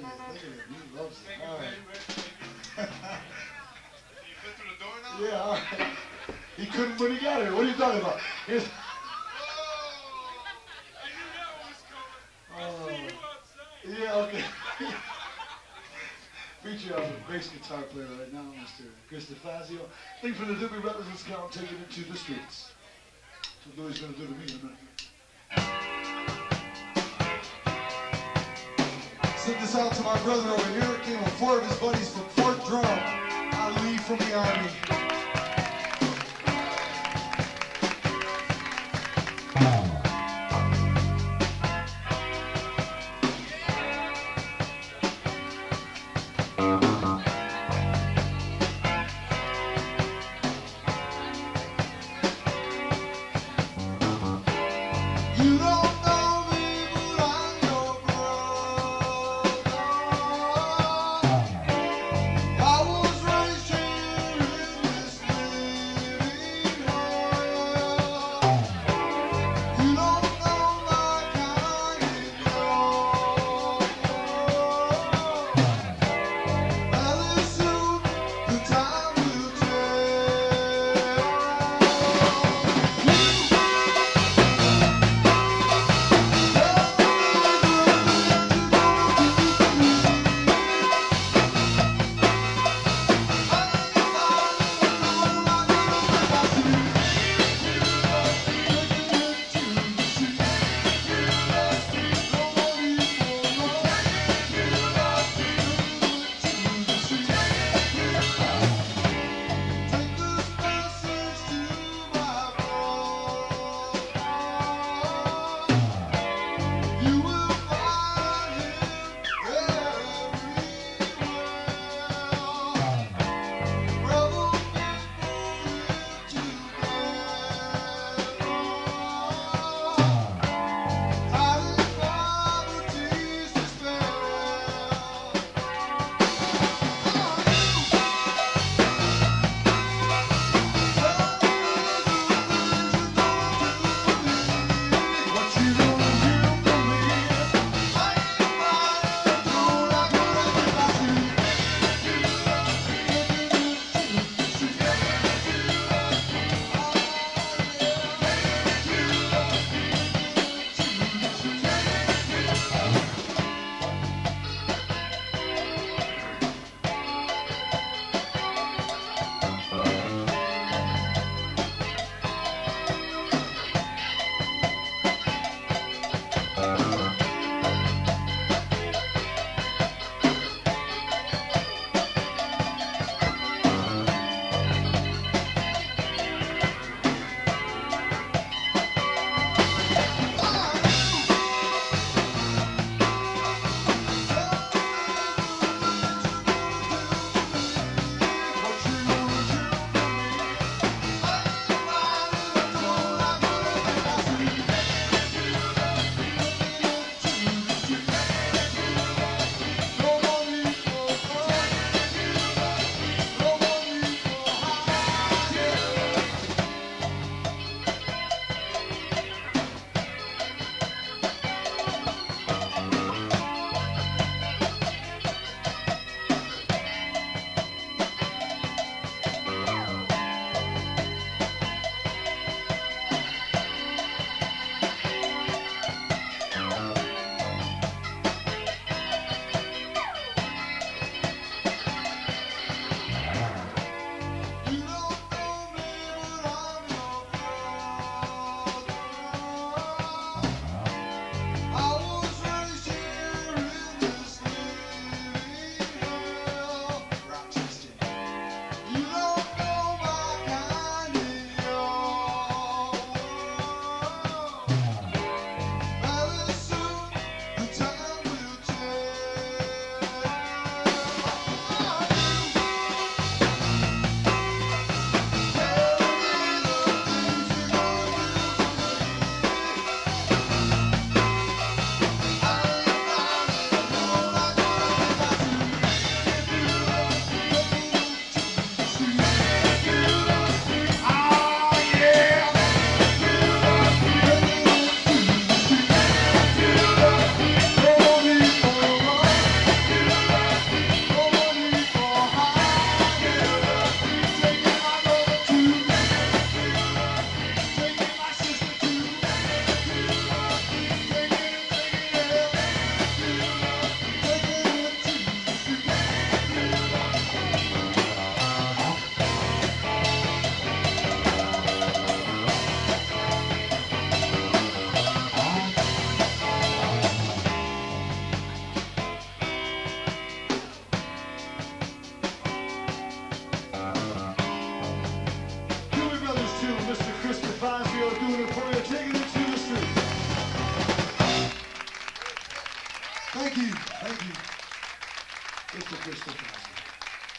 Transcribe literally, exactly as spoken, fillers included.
Look at him. He loves it. Thank you, All right. baby. You fit through the door now? Yeah, all right. He couldn't when he got here. What are you talking about? Here's, Oh, I knew that was coming. I see you outside. yeah, okay. Feature of a bass guitar player right now, Mister Chris DeFazio. Thing from the Doobie Brothers is count taking it to the streets. That's what Louie's gonna do to me in a minute. Sent this out to my brother over here. Came with four of his buddies from Fort Drum. I leave from the Army.